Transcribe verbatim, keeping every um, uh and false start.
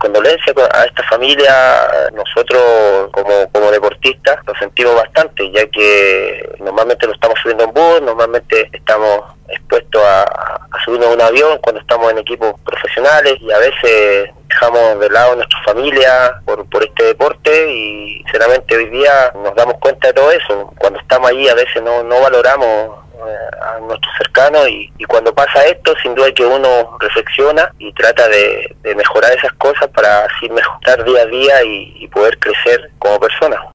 condolencias a esta familia. Nosotros como, como deportistas lo sentimos bastante, ya que normalmente lo estamos subiendo en bus, normalmente estamos expuestos a, a subirnos a un avión cuando estamos en equipos profesionales, y a veces dejamos de lado a nuestra familia por, por este deporte, y sinceramente hoy día nos damos cuenta de todo eso. Cuando estamos allí a veces no, no valoramos a nuestros cercanos, y, y cuando pasa esto sin duda que uno reflexiona y trata de, de mejorar esas cosas para así mejorar día a día y, y poder crecer como persona.